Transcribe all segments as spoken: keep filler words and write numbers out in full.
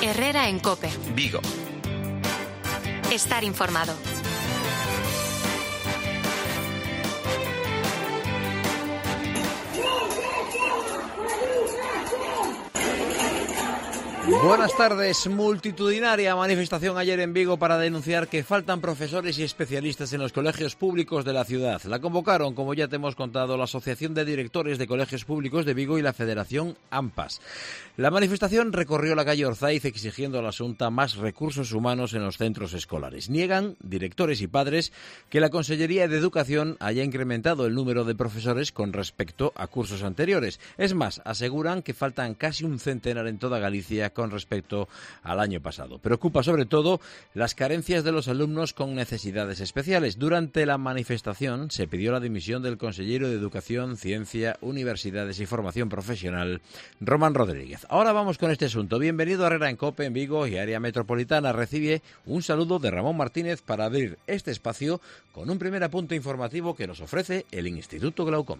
Herrera en COPE. Vigo. Estar informado. Buenas tardes. Multitudinaria manifestación ayer en Vigo para denunciar que faltan profesores y especialistas en los colegios públicos de la ciudad. La convocaron, como ya te hemos contado, la Asociación de Directores de Colegios Públicos de Vigo y la Federación AMPAS. La manifestación recorrió la calle Orzaiz exigiendo a la Xunta más recursos humanos en los centros escolares. Niegan directores y padres que la Consellería de Educación haya incrementado el número de profesores con respecto a cursos anteriores. Es más, aseguran que faltan casi un centenar en toda Galicia con respecto al año pasado. Preocupa sobre todo las carencias de los alumnos con necesidades especiales. Durante la manifestación se pidió la dimisión del consejero de Educación, Ciencia, Universidades y Formación Profesional, Román Rodríguez. Ahora vamos con este asunto. Bienvenido a Herrera en COPE en Vigo y área metropolitana. Recibe un saludo de Ramón Martínez para abrir este espacio con un primer apunte informativo que nos ofrece el Instituto Glaucom.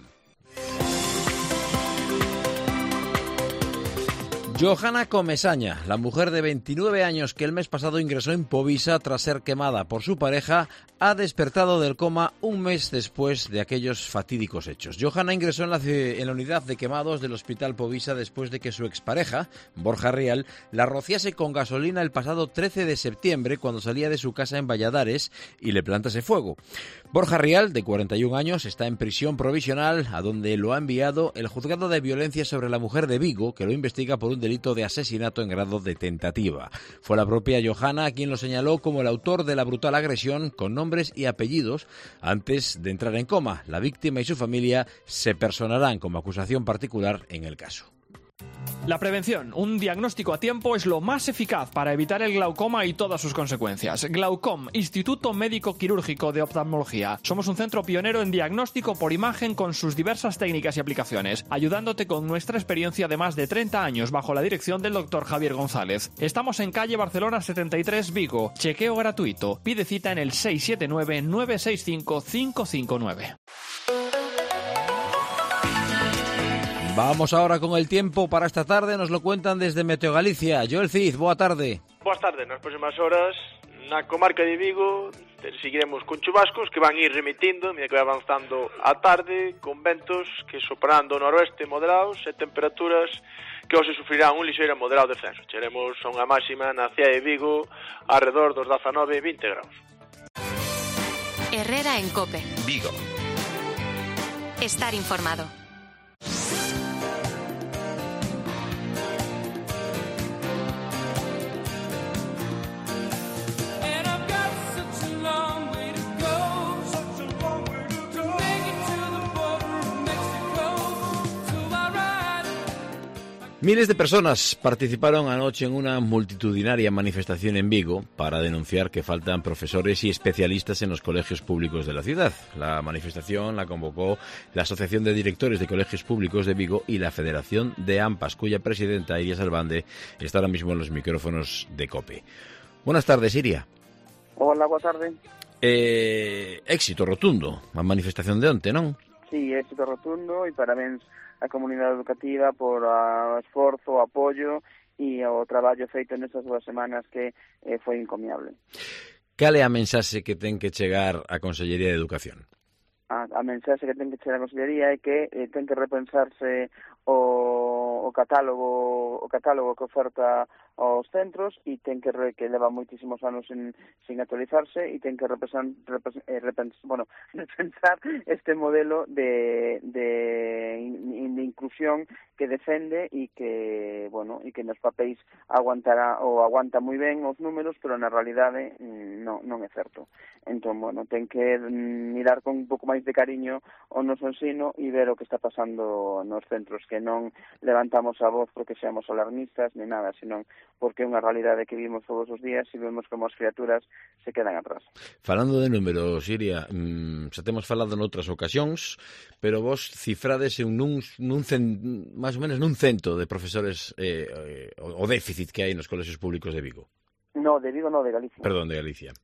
Johanna Comesaña, la mujer de veintinueve años que el mes pasado ingresó en Povisa tras ser quemada por su pareja, ha despertado del coma un mes después de aquellos fatídicos hechos. Johanna ingresó en la, en la unidad de quemados del Hospital Povisa después de que su expareja, Borja Rial, la rociase con gasolina el pasado trece de septiembre cuando salía de su casa en Valladares y le plantase fuego. Borja Rial, de cuarenta y un años, está en prisión provisional, a donde lo ha enviado el Juzgado de Violencia sobre la Mujer de Vigo, que lo investiga por un delito de asesinato en grado de tentativa. Fue la propia Johanna quien lo señaló como el autor de la brutal agresión con nombres y apellidos antes de entrar en coma. La víctima y su familia se personarán como acusación particular en el caso. La prevención, un diagnóstico a tiempo, es lo más eficaz para evitar el glaucoma y todas sus consecuencias. Glaucom, Instituto Médico Quirúrgico de Oftalmología. Somos un centro pionero en diagnóstico por imagen con sus diversas técnicas y aplicaciones, ayudándote con nuestra experiencia de más de treinta años bajo la dirección del doctor Javier González. Estamos en calle Barcelona setenta y tres, Vigo. Chequeo gratuito. Pide cita en el seis siete nueve, nueve seis cinco, cinco cinco nueve. Vamos ahora con el tiempo para esta tarde, nos lo cuentan desde Meteo Galicia. Joel Cid, boa tarde. Boas tardes, nas próximas horas na comarca de Vigo seguiremos con chubascos que van a ir remitindo, mira que vai avanzando a tarde, con ventos que soprarán do noroeste moderados e temperaturas que hoxe sufrirán un lixeiro moderado descenso. Chegaremos a unha máxima na cidade de Vigo alrededor dos dezanove a vinte graus. Herrera en COPE. Vigo. Estar informado. Miles de personas participaron anoche en una multitudinaria manifestación en Vigo para denunciar que faltan profesores y especialistas en los colegios públicos de la ciudad. La manifestación la convocó la Asociación de Directores de Colegios Públicos de Vigo y la Federación de AMPAS, cuya presidenta, Iria Salvande, está ahora mismo en los micrófonos de COPE. Buenas tardes, Iria. Hola, boa tarde. Eh, éxito rotundo a manifestación de onte, non? Sí, éxito rotundo e parabéns a comunidade educativa por o esforzo, o apoio e o traballo feito nestas dúas semanas que eh, foi encomiable. Cal é a mensaxe que ten que chegar a Consellería de Educación? A, a mensaxe que ten que chegar a Consellería é que eh, ten que repensarse o, o catálogo o catálogo que oferta aos centros e ten que, re, que leva moitísimos anos sin, sin actualizarse e ten que repensar, repens, eh, repens, bueno, repensar este modelo de, de, de inclusión que defende e que, bueno, e que nos papéis aguantará ou aguanta moi ben os números, pero na realidade non, non é certo. Entón, bueno, ten que mirar con un pouco máis de cariño o noso ensino e ver o que está pasando nos centros, que non levantamos a voz porque seamos alarmistas ni nada, senón porque é unha realidade que vimos todos os días e vemos como as criaturas se quedan atrás. Falando de números, Iria, mmm, xa temos falado noutras ocasións, pero vos cifrades en nun, nun cen, máis ou menos nun cento de profesores eh, eh, o déficit que hai nos colexios públicos de Vigo. No, de Vigo no, de Galicia. Perdón, de Galicia.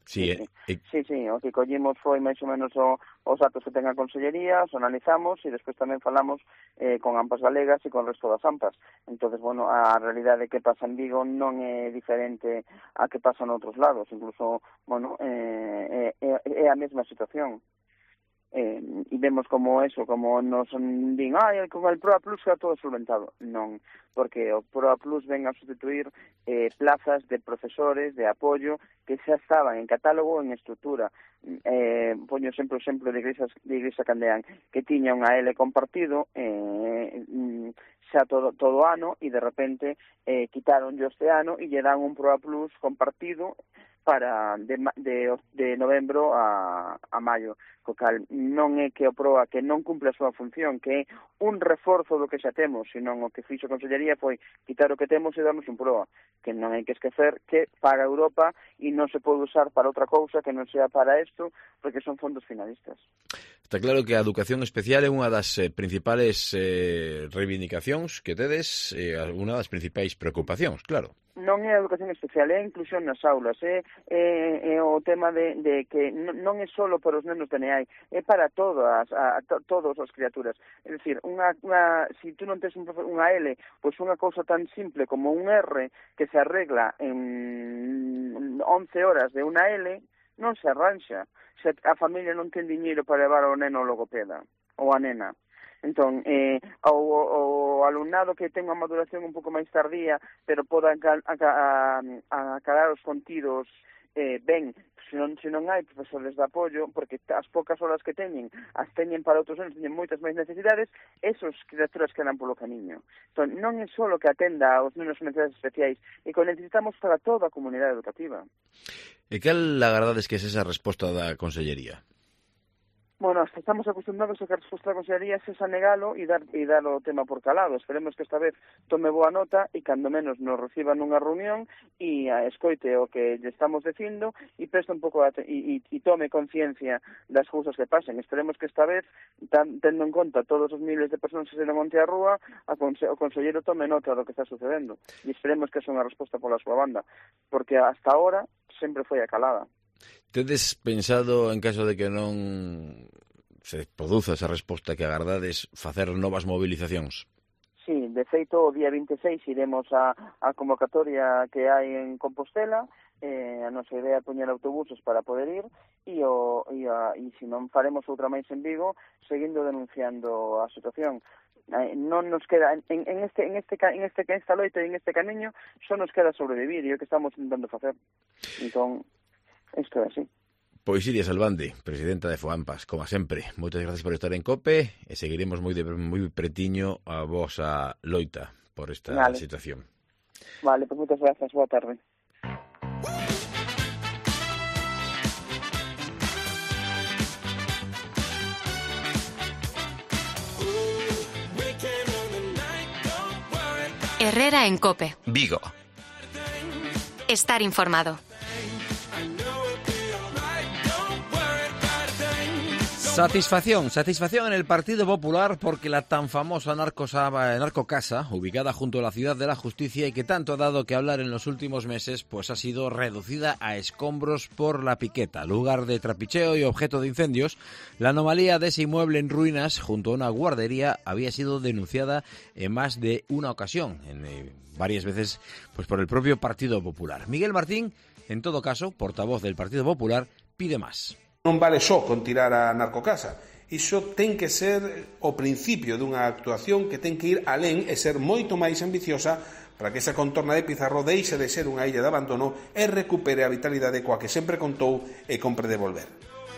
Sí, sí, eh, sí, sí, o que collimos foi máis ou menos o, os datos que ten a Consellería, os analizamos e despois tamén falamos eh, con AMPAs galegas e con o resto das AMPAs. Entonces, bueno, a realidade que pasa en Vigo non é diferente a que pasa en outros lados, incluso, bueno, eh, é, é a mesma situación. Eh, e vemos como eso, como nos din, ai, con el Proa Plus está todo solventado. Non, porque o Proa Plus ven a sustituir eh, plazas de profesores de apoio que xa estaban en catálogo ou en estrutura. Eh, poño sempre o exemplo de Igrexa, de Igrexa Candeán, que tiña unha L compartido eh, xa todo todo ano e de repente eh, quitaron este ano e lle dan un Proa Plus compartido para de, de, de novembro a, a maio, co cal non é que o Proa que non cumple a súa función, que é un reforzo do que xa temos, senón o que fixo a Consellería foi quitar o que temos e darnos un Proa, que non hai que esquecer que paga Europa e non se pode usar para outra cousa que non sea para isto, porque son fondos finalistas. Está claro que a educación especial é unha das eh, principales eh, reivindicacións que tedes, eh, unha das principais preocupacións, claro. Non é a educación especial, é a inclusión nas aulas, é, é, é o tema de, de que non é só para os nenos de N E A I, é para todas, a, a to, todas as criaturas. É dicir, unha, unha, si tú non tens un, unha L, pois unha cousa tan simple como un R que se arregla en once horas de unha L, non se arranxa. Se a familia non ten diñeiro para levar ao neno ao logopeda, ou a nena. Entón, eh, o, o alumnado que ten unha maduración un pouco máis tardía, pero poda acabar os contidos eh, ben, se non, se non hai profesores de apoio, porque as poucas horas que teñen, as teñen para outros anos, teñen moitas máis necesidades, esos criaturas quedan polo camiño. Entón, non é só que atenda aos nenos con necesidades especiais, e que necesitamos para toda a comunidade educativa. E cal agardades que é esa resposta da Consellería? Bueno, hasta estamos acostumbrados a que a resposta da Consellería é negalo e dar, e dar o tema por calado. Esperemos que esta vez tome boa nota e cando menos nos reciba nunha reunión e a escoite o que lle estamos dicindo e preste un pouco e, e, e tome conciencia das cousas que pasen. Esperemos que esta vez, tan, tendo en conta todos os miles de persoas que se non onte a rúa, a conse, o Conselleiro tome nota do que está sucedendo e esperemos que sea unha resposta pola súa banda, porque hasta ahora sempre foi acalada. Tedes pensado, en caso de que non se produza esa resposta que agardades, facer novas movilizacións? Sí, de feito, o día vinte e seis iremos a, a convocatoria que hai en Compostela, eh, a nosa idea é poñer autobuses para poder ir, e, o, e, a, e se non faremos outra máis en Vigo, seguindo denunciando a situación. Eh, non nos queda, en, en, este, en, este, en, este, en esta loita e en este camiño, só nos queda sobrevivir, e o que estamos intentando facer. Entón, isto é así. Pois Iria Salvande, presidenta de FOAMPAS, como sempre, moitas gracias por estar en COPE e seguiremos moi, de, moi pretiño a vosa loita por esta vale. situación. Vale, pois moitas gracias, boa tarde. Herrera en COPE. Vigo. Estar informado. Satisfacción, satisfacción en el Partido Popular porque la tan famosa narcocasa, ubicada junto a la Ciudad de la Justicia y que tanto ha dado que hablar en los últimos meses, pues ha sido reducida a escombros por la piqueta. Lugar de trapicheo y objeto de incendios, la anomalía de ese inmueble en ruinas junto a una guardería había sido denunciada en más de una ocasión, en, eh, varias veces pues por el propio Partido Popular. Miguel Martín, en todo caso, portavoz del Partido Popular, pide más. Non vale só con tirar a narcocasa. Iso ten que ser o principio dunha actuación que ten que ir alén e ser moito máis ambiciosa para que esa contorna de Pizarro deixe de ser unha illa de abandono e recupere a vitalidade coa que sempre contou e compre devolver.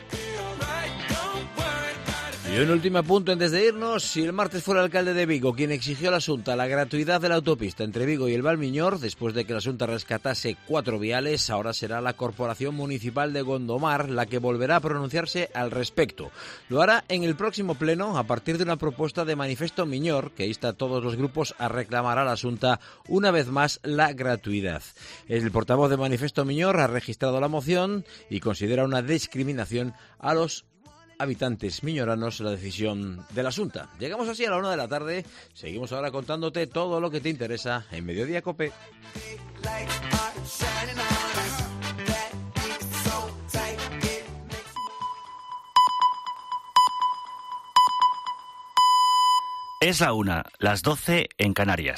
Y un último apunto antes de irnos. Si el martes fue el alcalde de Vigo quien exigió a la Xunta la gratuidad de la autopista entre Vigo y el Valmiñor, después de que la Xunta rescatase cuatro viales, ahora será la Corporación Municipal de Gondomar la que volverá a pronunciarse al respecto. Lo hará en el próximo pleno a partir de una propuesta de Manifesto Miñor que insta a todos los grupos a reclamar a la Xunta una vez más la gratuidad. El portavoz de Manifesto Miñor ha registrado la moción y considera una discriminación a los habitantes miñoranos la decisión de la Xunta. Llegamos así a la una de la tarde. Seguimos ahora contándote todo lo que te interesa en Mediodía COPE. Es la una, las doce en Canarias.